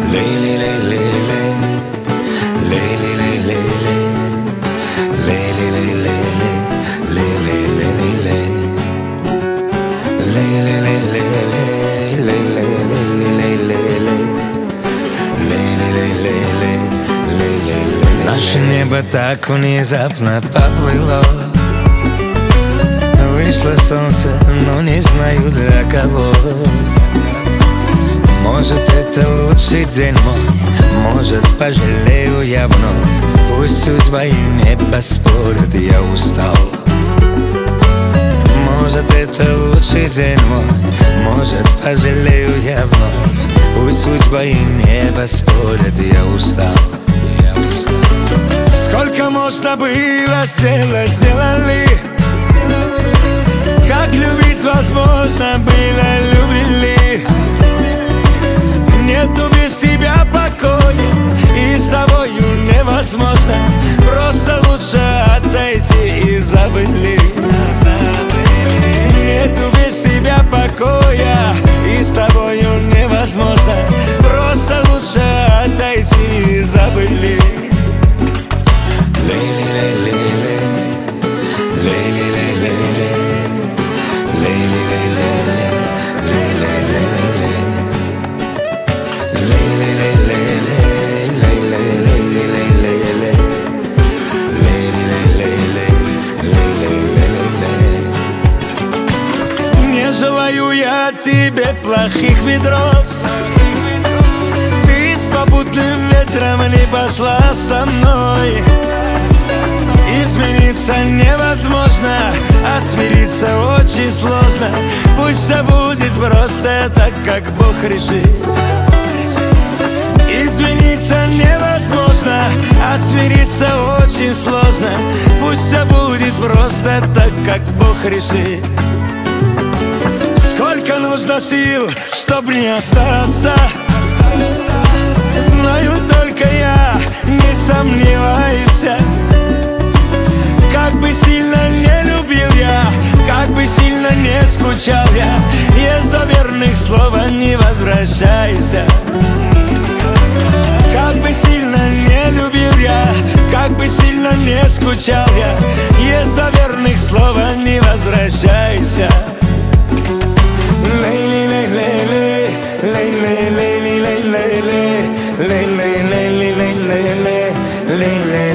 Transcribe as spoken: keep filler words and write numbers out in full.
Лейли, лейли, лей, лейли, лейли, лей, лейли, лейли, лей, лейли, лейли, лей, лейли, лейли, лей, лейли, лейли, лей. Наше небо так внезапно поплыло. Вышло солнце, но не знаю для кого. Может, это лучший день мой, может, пожалею я вновь. Пусть судьба и небо спорят, я устал. Может, это лучший день мой, может, пожалею я вновь. Пусть судьба и небо спорят, я устал. Сколько можно было сделать, сделали. Как любить возможно было, любили. Нету без тебя покоя, и с тобою невозможно. Просто лучше отойти и забыли. Нету без тебя покоя, и с тобою невозможно. Просто лучше отойти и забыли. Лейли, лейли, лей, лейли, лейли, лей, лейли, лейли, не желаю я тебе плохих ветров. Ты с попутным ветром не пошла со мной. Измениться невозможно, а смириться очень сложно. Пусть все будет просто так, как Бог решит. Измениться невозможно, а смириться очень сложно. Пусть все будет просто так, как Бог решит. Сколько нужно сил, чтоб не остаться, знаю только я, не сомневайся. Как бы сильно не любил я, как бы сильно не скучал я, есть до верных слова не возвращайся. Как бы сильно не любил я, как бы сильно не скучал я, есть до верных слова не возвращайся. Лейли, лейли, лейли, лейли, лейли, лейли, лейли, лейли, лейли, лейли.